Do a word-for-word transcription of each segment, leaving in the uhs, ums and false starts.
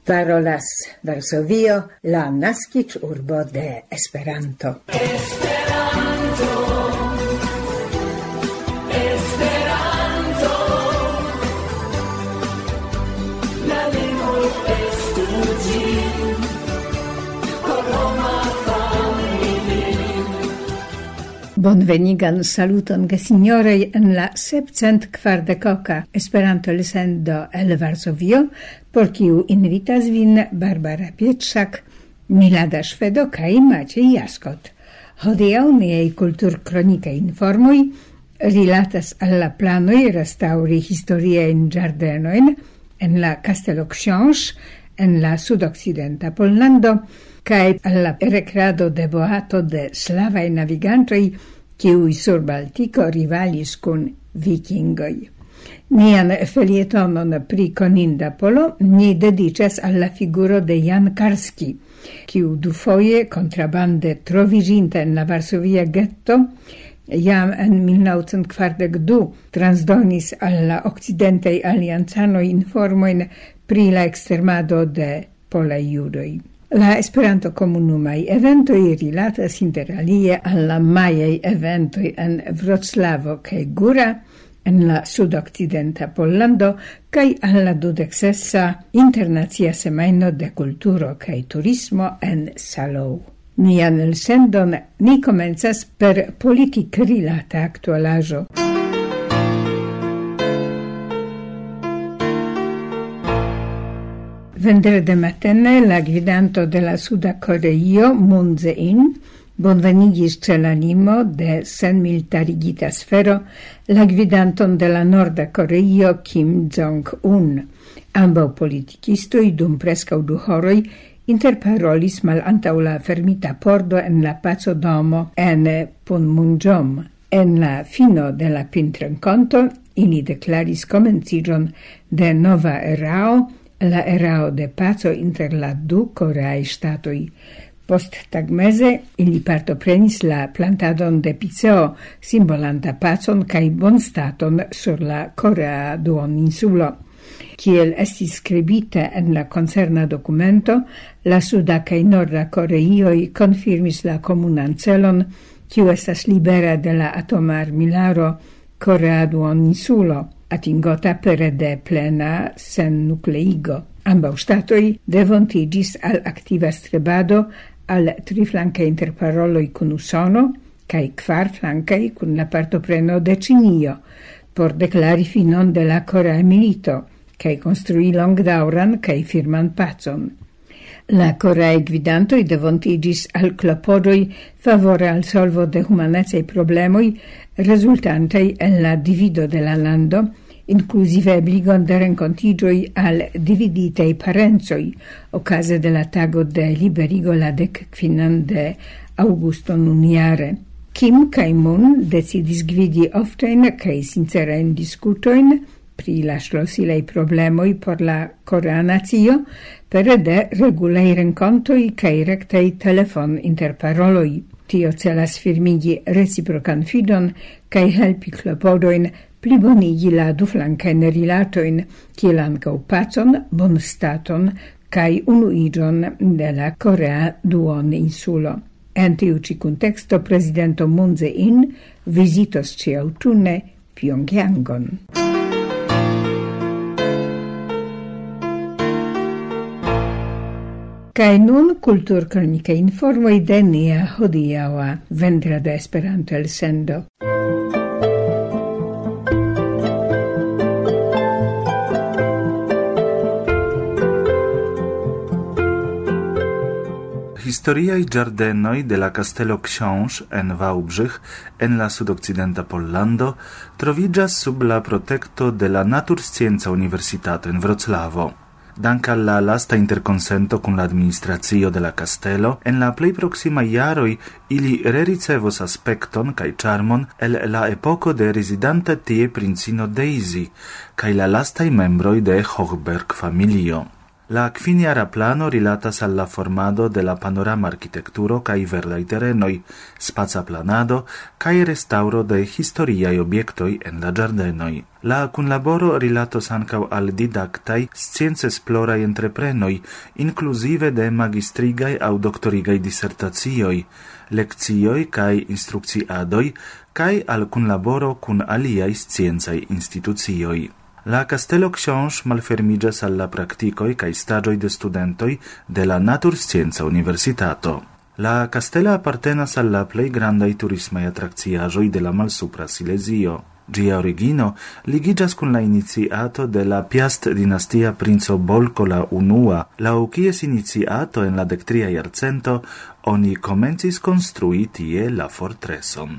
Parolas Varsovio, la naskiĝurbo de Esperanto. Esperanto, Esperanto, la lingvo estu ĝi por homa familio. Bonvenigan saluton gesignoroj en la sepcent kvardekoka Esperanto elsendo el Varsovio, por kiu invitas vin Barbara Pietrzak, Milada Szwedo kaj Maciej Jaskot. Hodiaŭ niaj kulturkronikaj informoj rilatas al la planoj restaŭri historiajn ĝardenojn en la Kastelo Książ en la sudokcidenta Pollando kaj al la rekrado de boato de slavaj navigantoj, kiuj sur Baltiko rivalis kun vikingoj. Nian felietonon pri koninda polo ni dediĉas al la figuro de Jan Karski, kiu dufoje kontrabande troviĝinta en la Varsovia getto jam en mil naŭcent kvardek du transdonis al la okcidentaj aliancanoj informojn pri la ekstermado de polaj judoj. La Esperanto komunumaj eventoj rilatas inter alie al la majaj eventoj en Vroclavo kaj Gura en la sudokcidenta Pollando kaj al la dudeksesa internacia semajno de kulturo kaj turismo en Salou. Nian elsendon ni komencas per politik-rilata aktualaĵo. Vendrede matene la gvidanto de la Suda Koreio, Moon Jae-in, bonvenigis ĉe la limo de senmilitarigita sfero la gvidanton de la Norda Koreio, Kim Jong-un. Ambaŭ politikistoj dum preskaŭ du horoj interparolis malantaŭ la fermita pordo en la pacodomo en Panmunjom. En la fino de la pintrenkonto ili deklaris komenciĝon de nova erao, la erao de paco inter la du koreaj ŝtatoj. Post tagmeze ili partoprenis la plantadon de piceo, simbolanta pacon kaj bonstaton sur la korea duoninsulo. Kiel estis skribite en la koncerna dokumento, la Suda kaj Norda Koreioj konfirmis la komunan celon, kiu estas libera de la atoma armilaro korea duoninsulo, atingota pere de plena sennukleigo. Ambaŭ ŝtatoj devontiĝis al aktiva strebado al triflankaj interparoloj kun Usono kaj kvarflankaj kun la partopreno de Ĉinio por deklari finon de la korea milito kaj konstrui longdaŭran kaj firman pacon. La koreaj gvidantoj devontiĝis al klopodoj favore al solvo de humanecaj problemoj rezultantaj el la divido de la lando, inclusive obligon de renkontiĝoj al dividitaj parencoj okaze de la tago de liberigo la dekkvinan de aŭgusto nunjare. Kim kaj Moon decidis gvidi oftajn kaj sincerajn diskutojn pri la ŝlosilaj problemoj por la korea nacio pere de regulaj renkontoj kaj rektaj telefon-interparoloj. Tio celas firmigi reciprokan fidon kaj helpi klopodojn plibonigi la duflankajn rilatojn, kiel ankaŭ pacon, bonstaton kaj unuiĝon de la korea duoninsulo. En tiu ĉi kunteksto prezidento Moon Jae-in vizitos ĉiaŭtune Pjongjangon. Kaj nun kulturkronikaj informoj de nia hodiaŭa vendrada Esperanto elsendo. Historiaj ĝardenoj de la Kastelo Książ en Wałbrzych en la sudokcidenta Pollando troviĝas sub la protekto de la Naturscienca Universitato en Vroclavo. Dank al la lasta interkonsento kun la administracio de la kastelo, en la plej proksimaj jaroj ili rericevos aspekton kaj ĉarmon el la epoko de rezidanta tie princino Daisy kaj la lastaj membroj de Hochberg familio. La quiniara plano rilatas alla formado de la panorama architecturo cae verdai terenoi, spaza planado, cae restauro de historiae obiectoi en la giardenoi. La cunlaboro rilatos ancau al didactai scienze esplorai entreprenoi, inclusive de magistrigai au doctorigai dissertazioi, leccioi cae instrucciadoi, cae al cunlaboro cun aliai scienzai institucioi. La Castello Książ malfermigas alla practicoi cae stagioi de studentoi de la Naturscienza Universitato. La castella appartenas alla plei grandai turismai attracciagioi de la Malsupra Silesio. Gia origino ligigas cun la iniziato de la Piast dinastia princo Bolco la Unua, lau quies iniziato en la dectria iarcento, oni comencis construi tie la fortreson.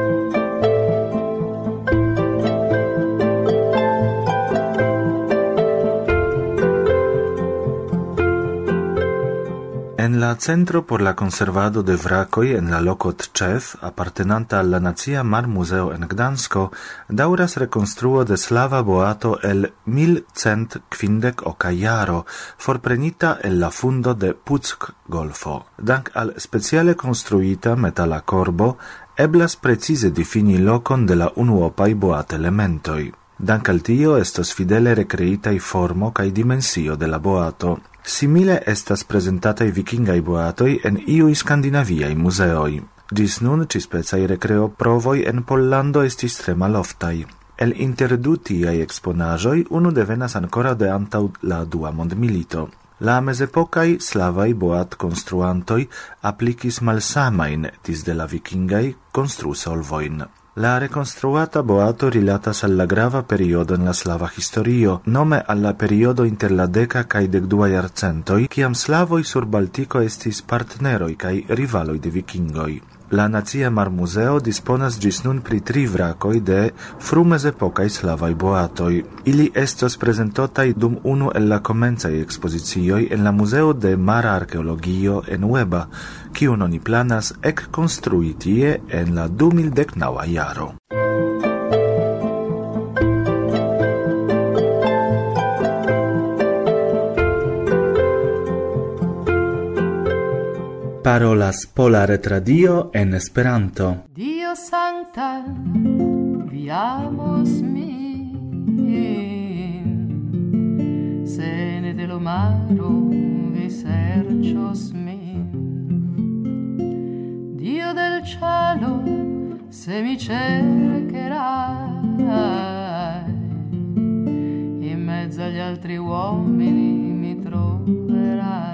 En la Centro por la Conservado de Vracoi en la loco Tczew, appartenanta alla Nacia Mar Museo en Gdansko, dauras reconstruo de slava boato el mil cent quindec oca jaro, forprenita el la fundo de Puck Golfo. Dank al speciale construita metala corbo, eblas precise difini locon de la unuopai boat elementoi. Dank al tio estos fidele recreitai formo cae dimensio de la boato. Simile estas presentatai vikingai boatoi en iui scandinaviai museoi. Gis nun cispecai recreo provoi en Pollando estis tre maloftai. El inter du tiai exponajoi, unu devenas ancora de antau la dua mondmilito. La mesepocai slavai boat construantoi applicis malsamain dis de la vikingai constru solvoin. La reconstruata boato rilatas alla grava periodo en la slava historio, nome alla periodo inter la deca cae decdua iarcentoi, ciam slavoi sur Baltico estis partneroi cae rivaloi de vikingoi. La Nacia Mar Museo disponas gis nun pri tri vracoi de frumesepocai slavai boatoi. Ili estos presentotai dum unu el la comencai exposicioi en la Museo de Mara Archeologio en Ueba, ciun oni planas ec construi tie en la du mil decnaŭa jaro. Parolas Pola Retradio en Esperanto. Dio sancta, viamos min, sene de lo maro vi sercios min. Dio del cielo, se mi cercherai, in mezzo agli altri uomini mi troverai.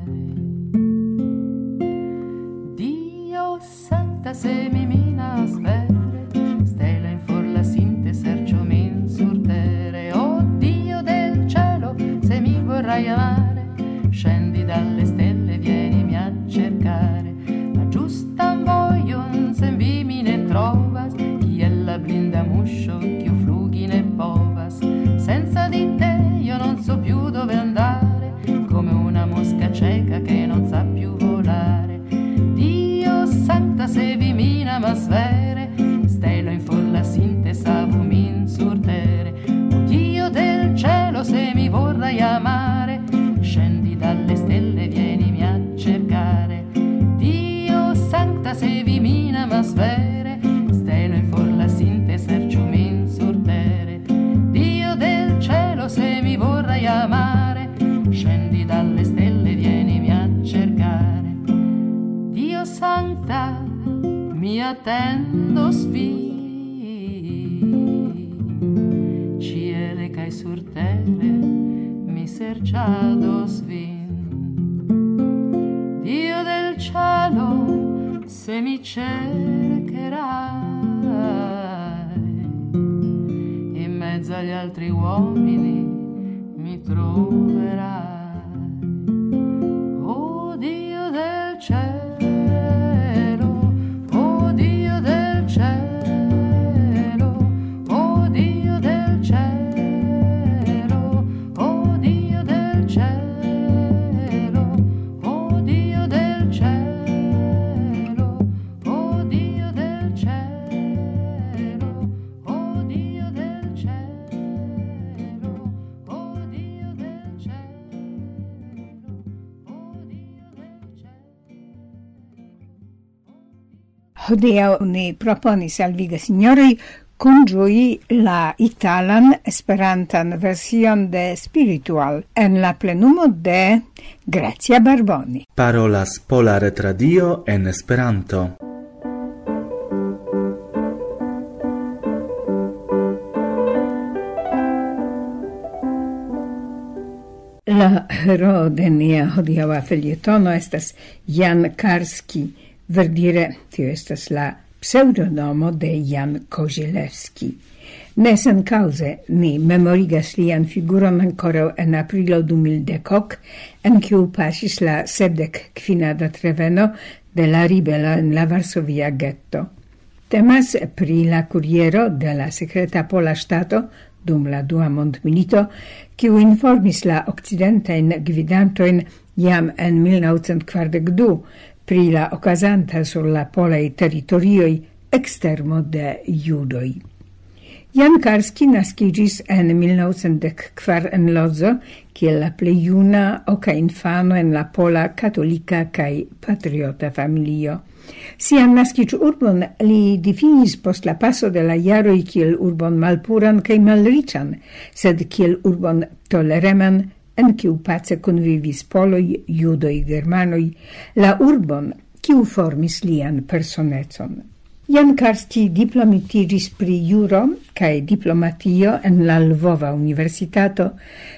Santa se mi minas vere, stella in for la sinte sercio min surtere. Oh Dio del cielo, se mi vorrai amare, scendi dalle stelle, vienimi a cercare. La giusta voglion, se vi mi ne trovas, chi è la blinda muscio, chi flughi ne povas. Senza di te io non so più dove andare, come una mosca cieca che non sa più volare. Santa se vi mina ma svere, stelo in folla sinte savu min surtere. O Dio del cielo, se mi vorrai amare, scendi dalle stelle, vienimi a cercare. Dio Santa se vi mina ma svere, stelo in folla sinte serciu min surtere. Dio del cielo, se mi vorrai amare, scendi dalle stelle, vienimi a cercare. Dio Santa, mi attendo svi, ciele cae sur terre, mi serciado svin. Dio del cielo, se mi cercherai, in mezzo agli altri uomini mi troverai. Oh Dio del cielo, Hodiaŭ ni proponis al vi, signoroj, congiui la italan esperantan version de Spiritual en la plenumo de Grazia Barboni. Parolas Pola Retradio en Esperanto. La hero de nia hodiaŭa felietono estas Jan Karski, verdire tio estas la pseudonomo de Jan Kozielewski. Ne sen cause ni memorigas lian figuron ancora en aprilo du mil dek, en kiu pasis la sepdek kvina datreveno de la ribelo en la Varsovia ghetto. Temas pri la kuriero de la sekreta pola ŝtato dum la dua mondmilito, kiu informis la okcidentajn gvidantojn jam en mil novcent kvardek du pri la okazanta sur la polaj teritorioj ekstermo de judoj. Jan Karski naskiĝis en mil novcent dek kvar en Lodzo, kiel la plej juna oka infano en la pola katolika kaj patriota familio. Sian naskiĝurbon li difinis post la paso de la jaroj kiel urbon malpuran kaj malriĉan, sed kiel urbon tolereman, en kiu pace convivis poloj, judoj, germanoj, la urbon, kiu formis lian personecon. Jan Karski diplomitiĝis pri juro kaj diplomatio en la Lvova Universitato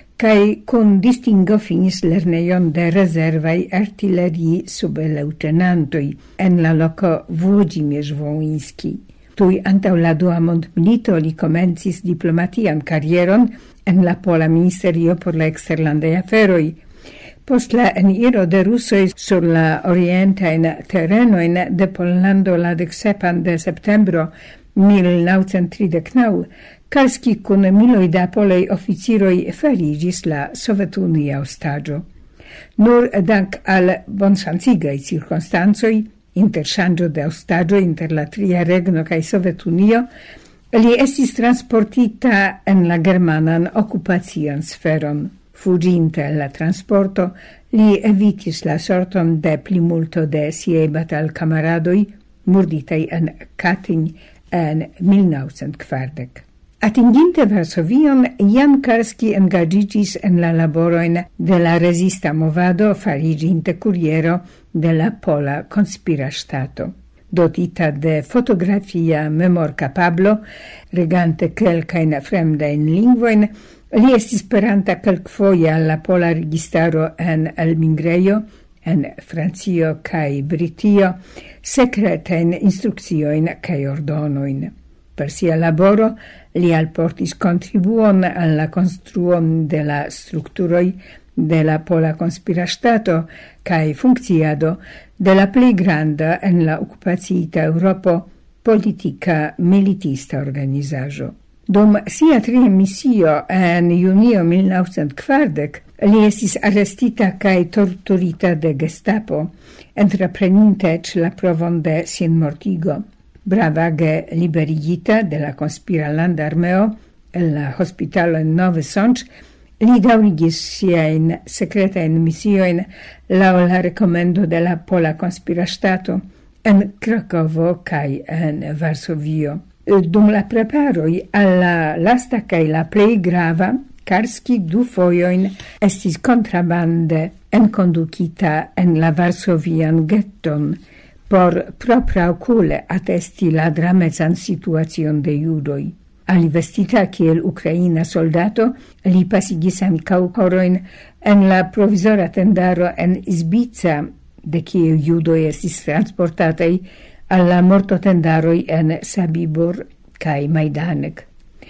kaj kun distingo finis lernejon de rezervaj artilerii subleŭtenantoj en la loko Włodzimierz-Wołyński. Tuj antaŭ la dua mondmilito li komencis diplomatian karieron en la Pola Ministerio por la Eksterlandaj Aferoj. Post la eniro de rusoj sur la orientajn terenojn de Pollando la deksepan de septembro mil novcent tridek naŭ, Karski kun miloj da polaj oficiroj fariĝis la Sovetunia ostaĝo. Nur dank al bonŝancigaj cirkonstancoj, interŝanĝo de ostaĝoj inter la Tria Regno kaj Sovetunio, li estis transportita en la germanan okupacian sferon. Fuĝinte el la transporto, li evitis la sorton de plimulto de siaj batalkamaradoj, murditaj en Katyń en mil novcent kvardek. Atinginte Varsovion, Jan Karski engaĝiĝis en la laborojn de la rezista movado, fariĝinte kuriero de la Pola konspira ŝtato. Dotita de fotografia memorkapablo, regante kelkajn fremdajn lingvojn, li estis peranta kelkfoje al la pola registaro en elmigrejo, en Francio kaj Britio, sekretajn instrukciojn kaj ordonojn. Per sia laboro li alportis contribuon al la konstruon de la strukturoj de la Pola konspira ŝtato kaj funkciado de la plej granda en la okupaciita Eŭropo politika militista organizaĵo. Dum sia tria misio en junio mil novcent kvardek li estis arestita kaj torturita de Gestapo, entrepreninte eĉ la provon de sinmortigo. Bravage liberigita de la konspira landa armeo en la hospitalo en Nowy Sącz, li daŭrigis siajn sekretajn misiojn laŭ la rekomendo de la Pola konspira ŝtato en Krakovo kaj en Varsovio. Dum la preparoj al la lasta kaj la plej grava, Karski du fojojn estis kontrabande enkondukita en la Varsovian getton por propraŭkule atesti la dramecan situacion de judoj. Alvestita kiel ukraina soldato, li pasigis ankaŭ horojn en la provizora tendaro en Izbica, de kiu judoj estis transportataj al la mortotendaroj en Sabibor kaj Majdanek.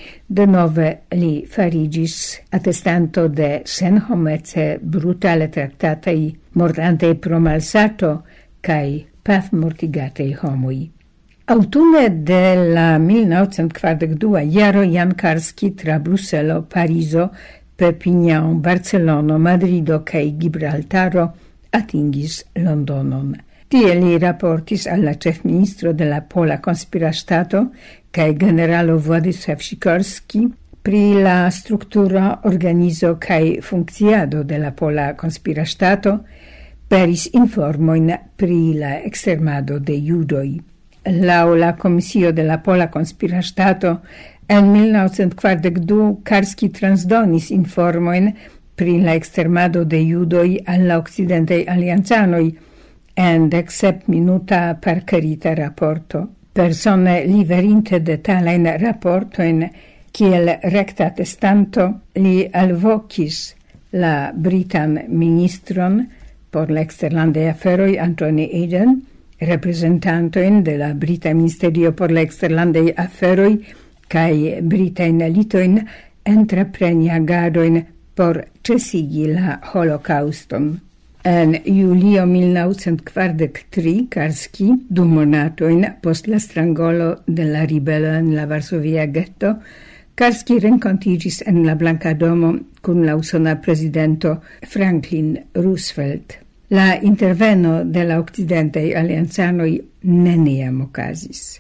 Denove li fariĝis atestanto de senhomece brutale traktataj mortantej pro malsato kaj pafmortigatej homoj. Aŭtune de la mil novcent kvardek dua jaro Jan Karski tra Bruselo, Parizo, Perpignan, Barcelono, Madrido kaj Gibraltaro atingis Londonon. Tie li raportis al la ĉefministro de la Pola konspira ŝtato kaj generalo Władysław Sikorski pri la strukturo, organizo kaj funkciado de la Pola konspira ŝtato, peris informojn pri la ekstermado de judoj. Laŭ la Komisio de la Pola Konspiraŝtato en mil naŭcent kvardek du Karski transdonis informojn pri la ekstermado de judoj al la okcidentaj aliancanoj en dek sep minuta parkerita raporto. Persone liverinte detalajn raportojn kiel rekta atestanto li alvokis la britan ministron por la eksterlandaj aferoj Anthony Eden, reprezentantojn de la brita ministerio por la eksterlandaj aferoj kaj britajn litojn entrepreni agadojn por ĉesigi la holokaŭston. En julio mil naŭcent kvardek tri Karski, du monatojn post la strangolo de la ribelo en la Varsovia getto, Karski renkontiĝis en la Blanka Domo kun la usona prezidento Franklin Roosevelt. La interveno de la okcidentaj aliancanoj neniam okazis.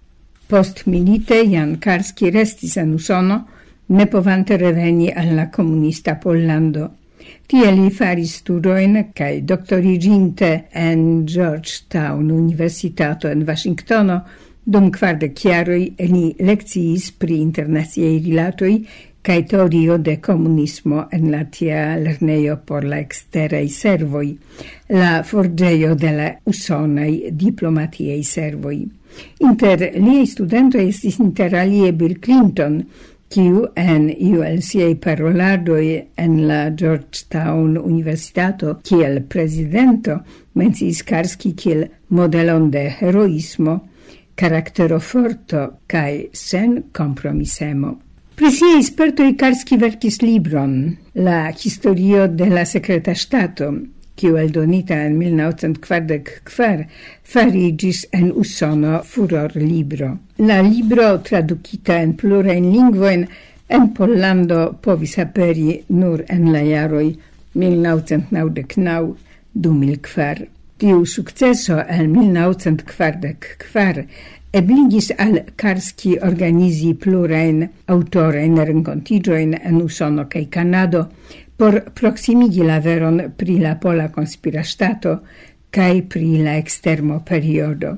Post milite Jan Karski restis en Usono, ne povante reveni al la komunista Pollando. Tie li faris studojn kaj doktoriĝinte en Georgetown Universitato en Vaŝingtono, dum kvardek jaroj li lekciis pri internaciaj rilatoj kaj teorio de komunismo en la tia lernejo por la eksteraj servoj, la forĝejo de la usonaj diplomatiaj servoj. Inter liaj studentoj estis inter alie Bill Clinton, kiu en iu el siaj paroladoj en la Georgetown Universitato kiel prezidento menciis Karski kiel modelon de heroismo, karaktero forto kaj sen kompromisemo. Pri siaj spertoj Karski verkis libron, La historio de la sekreta ŝtato, kiu eldonita en mil naŭcent kvardek kvar fariĝis en Usono furor libro. La libro tradukita en plurajn lingvojn en Pollando povis aperi nur en la jaroj mil naŭcent naŭdek naŭ - du mil kvar. Tiu sukceso en mil naŭcent kvardek kvar ebligis al Karski organizi plurajn aŭtorajn renkontiĝojn en Usono kaj Kanado por proximigi la veron pri la Pola Konspiraŝtato kaj pri la ekstermo periodo.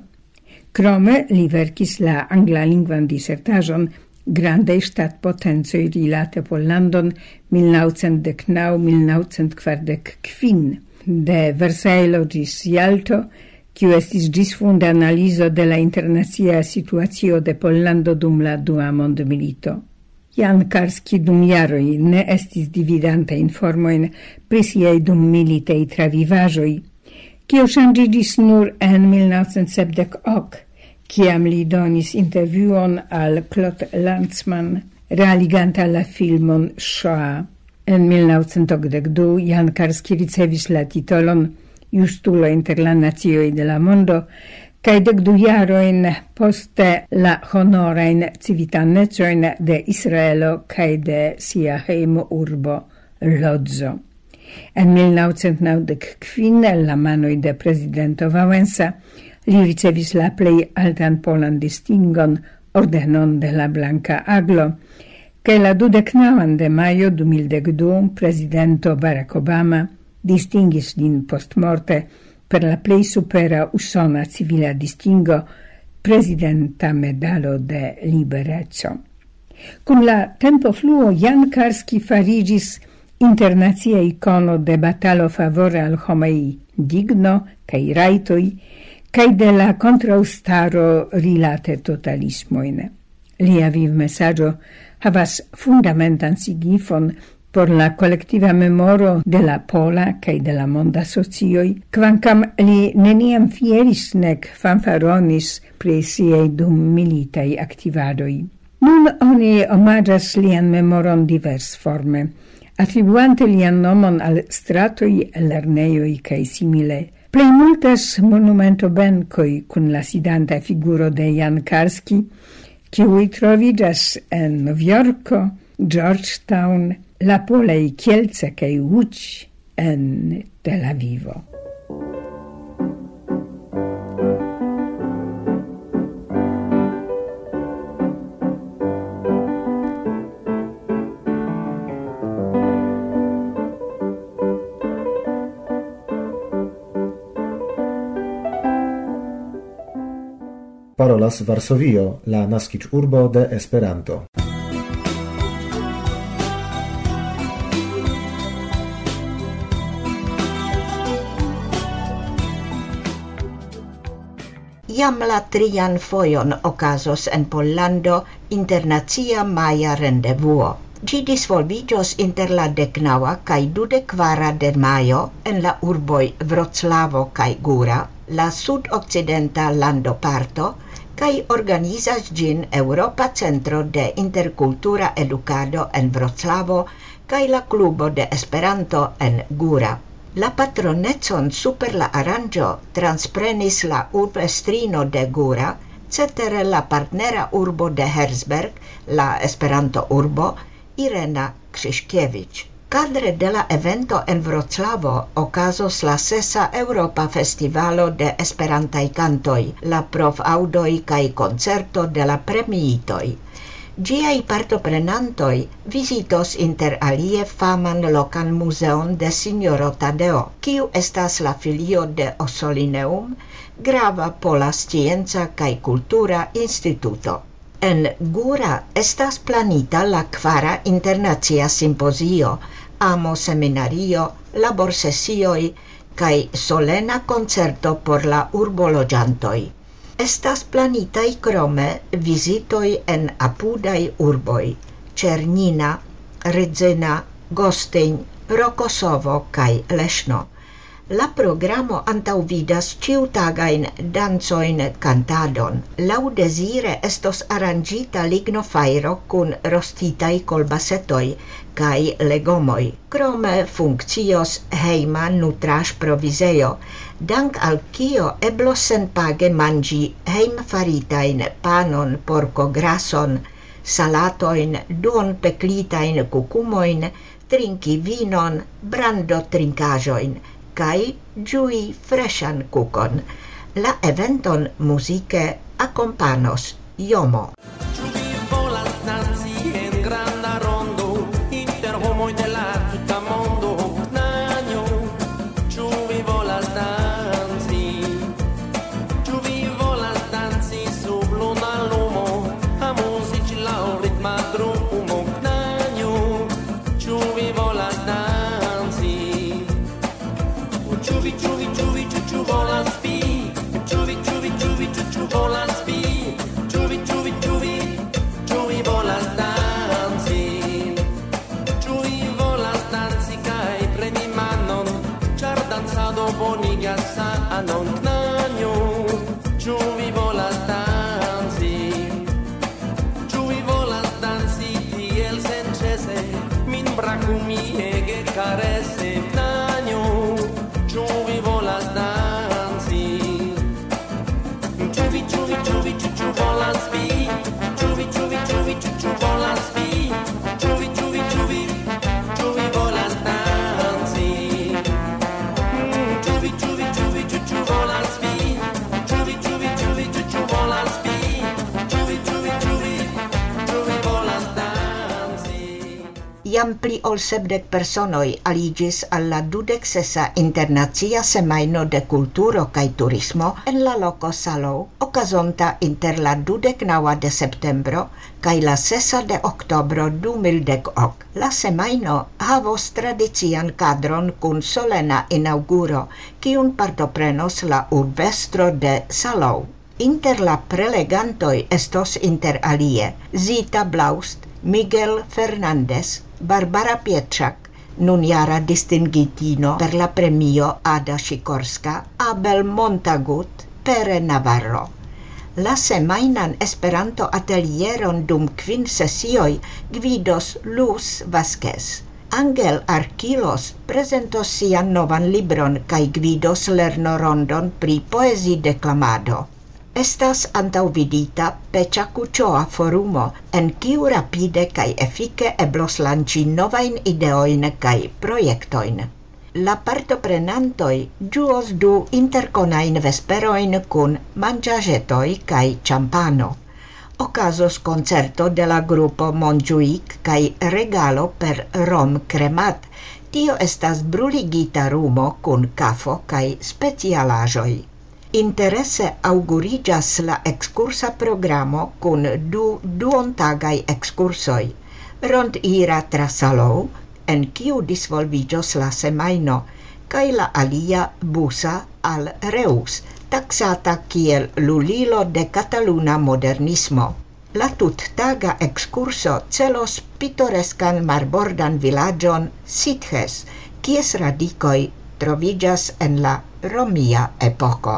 Krome li verkis la anglalingvan disertaĵon Grandaj ŝtatpotencoj rilate Pollandon mil naŭcent dek naŭ - mil naŭcent kvardek kvin, de Versailles ĝis Jalto, kiu estis ĝisfunda analizo de la internacia situacio de Pollando dum la Dua mondmilito. Jan Karski dum jaroj ne estis dividante informojn pri siaj dum militaj travivaĵoj, kio ŝanĝiĝis nur en mil naŭcent sepdek ok, kiam li donis intervjuon al Claude Lanzmann, realiganta la filmon Shoah. En mil naŭcent okdek du Jan Karski ricevis la titolon Justulo inter la nacioj de la mondo, kaj dek du jarojn poste la honorajn civitanecojn de Israelo kaj de sia hejmurbo Lodzo. En mil naŭcent naŭdek kvin la manoj de prezidento Wałęsa li ricevis la plej altan polan distingon, ordenon de la Blanka Aglo, kaj la dudek naŭan de majo du mil dek du prezidento Barack Obama distingis lin postmorte per la plej supera usona civila distingo, prezidenta medalo de libereco. Kun la tempo fluo Jan Karski fariĝis internacia ikono de batalo favore al homaj digno kaj rajtoj kaj de la kontraŭstaro rilate totalismojn. Lia vivmesaĝo havas fundamentan signifon por la kolektiva memoro de la pola kaj de la monda socioj, kvankam li neniam fieris nek fanfaronis pri siaj dum militaj aktivadoj. Nun oni omaĝas lian memoron diversforme, atribuante lian nomon al stratoj, lernejoj kaj simile. Plej multas monumentobenkoj kun la sidanta figuro de Jan Karski, kiuj troviĝas en Novjorko, Georgetown, la polaj Kielce kaj Łódź en Tel Avivo. Parolas Varsovio, la naskiĝurbo de Esperanto. Jam la trian fojon okazos en Pollando internacia maja rendevuo. Ĝi disvolviĝos inter la deknaŭa kaj duddekkvara de majo en la urboj Vroclavo kaj Gura, la sudokcidenta landoparto, kaj organizas ĝin Eŭropa Centro de Interkultura Edukado en Vroclavo kaj la Klubo de Esperanto en Gura. La patronecon super la aranĝo transprenis la urbestrino de Gura, cetere la partnera urbo de Herzberg, la Esperanto urbo, Irena Krzyszkiewicz. Cadre de la evento en Vroclavo okazos la sesa Europa Festivalo de Esperantaj Kantoj, la provaŭdoj kaj koncerto de la premiitoj. Ĝiaj partoprenantoj vizitos inter alie faman lokan muzeon de Sinjoro Tadeo, kiu estas la filio de Ossolineum, grava pola scienca kaj kultura instituto. En Gura estas planita la kvara internacia simpozio, amo seminario, laborsesioj kaj solena koncerto por la urboloĝantoj. Estas planitaj krome vizitoj en apudaj urboj, Ĉernina, Redzena, Gostyń, Rokosovo kaj Leszno. La programo antaŭvidas ĉiutagajn dancojn, kantadon. Laŭdezire estos aranĝita lignofajro kun rostitaj kolbasetoj kaj legomoj. Krome funkcios hejma nutraĵprovizejo, dank al kio eblos senpage manĝi hejmfaritajn panon, porkograson, salatojn, duonpeklitajn kukumojn, trinki vinon, brandotrinkaĵojn, kaj ĝui freŝan kukon. La eventon muzike akompanos Jomo. Ĉu vi volas danci en granda rondo inter homoj de la tuta mondo? Nanjo, ĉu vi volas danci? Ĉu vi volas danci sub luna lumo, amuziĝi laŭ ritma drumo? Nanjo, ĉu vi volas danci? Chuvi, chuvi, chuvi, chuchu volas vi. Chuvi, chuvi, chuvi, chuchu volas vi. Chuvi, chuvi, chuvi, chuvi volas danci. Chuvi volas danci kaj preni manon, ĉar dancado bonigas sanon. Knanjo, chuvi volas danci. Chuvi volas danci tiel senĉese, min brakumiege karese. Knanjo, ĉu vi volas danci? Ĉu vi, ĉu vi, ĉu vi, ĉu ĉu volas vi? Ĉu vi, ĉu vi, ĉu vi, ĉu ĉu volas vi? Ĉu vi, ĉu vi, ĉu vi, ĉu vi volas danci? Ĉu vi, ĉu vi, ĉu vi, ĉu ĉu volas vi? Ĉu vi, ĉu vi, ĉu vi, ĉu ĉu volas vi? Ĉu vi, ĉu vi, ĉu vi, ĉu vi volas danci? Jam pli ol sepdek personoj aliĝis al la dudek sesa internacia semajno de kulturo kaj turismo en la loko Salou, okazonta inter la dudek naŭa de septembro kaj la sesa de oktobro du mil dek ok. La semajno havos tradician kadron kun solena inaŭguro, kiun partoprenos la urbestro de Salou. Inter la prelegantoj estos inter alie Zita Blaust, Miguel Fernández, Barbara Pietrzak, nunjara distingitino per la premio Ada Sikorska, Abel Montagut, Pere Navarro. La semajnan Esperanto atelieron dum kvin sesioj gvidos Luz Vázquez. Angel Arkilos prezentos sian novan libron kaj gvidos lernorondon pri poezideklamado. Estas antaŭvidita Peĉa Kuĉoa forumo, en kiu rapide kaj efike eblos lanĉi novajn ideojn kaj projektojn. La partoprenantoj ĝuos du interkonajn vesperojn kun manĝaĵetoj kaj ĉampano. Okazos koncerto de la grupo Montjuïc kaj regalo per rom kremat. Tio estas bruligita rumo kun kafo kaj specialaĵoj. Interesse augurigas la excursa programo kun du duontagai excursoi. Rond ira tra Salou, en kiu disvolviĝos la semajno, kaj la alia busa al Reus, taksata kiel lulilo de kataluna modernismo. La tuttaga excurso celos pitoreskan marbordan vilaĝon Sitges, kies radikoj troviĝas en la romia epoko.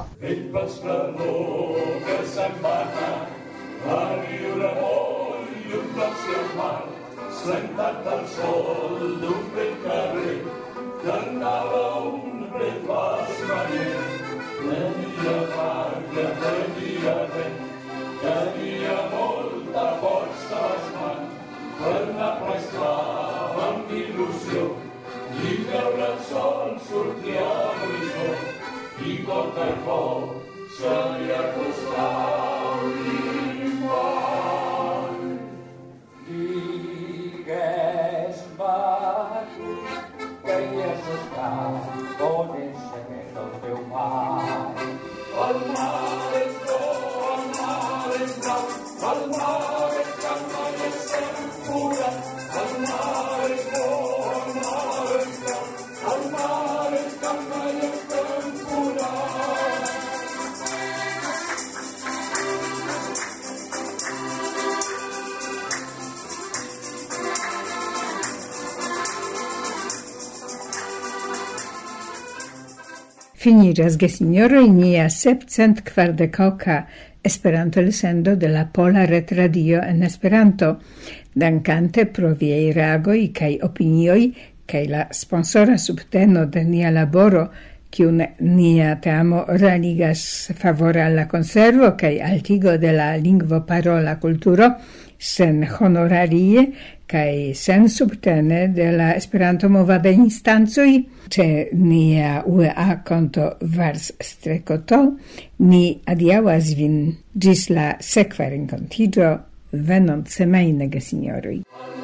Sentat al sol d'un bel carrer, tornava un brebàs maner. Tenia farga, tenia vent, tenia molta força a les mans, per anar prestar amb il·lusió, i veure el sol sortir a l'horitzó, i poc a poc se li acostava l'infant. Digues, va tu, que hi has estat, on és aquest el teu mar? El mar és bo, el mar és blau, el mar és calma i és segura, el mar és bo, el mar és blau, el mar és calma i és segura. Finiras, gesignoroj, nia sepcent kvardekoka Esperanto-elsendo de la Pola Retradio en Esperanto, dankante pro viaj reagoj kaj opinioj kaj la sponsora subteno de nia laboro, kiun nia teamo realigas favore alla conservo kaj altigo de la lingvo-parola kulturo, sen honorarie kaj sen subtene de la Esperanto-movada instancoj, ĉe nia U E A konto Vars Strekoto, ni adiaŭas vin ĝis la sekva renkontiĝo venontsemajne, gesinjoroj.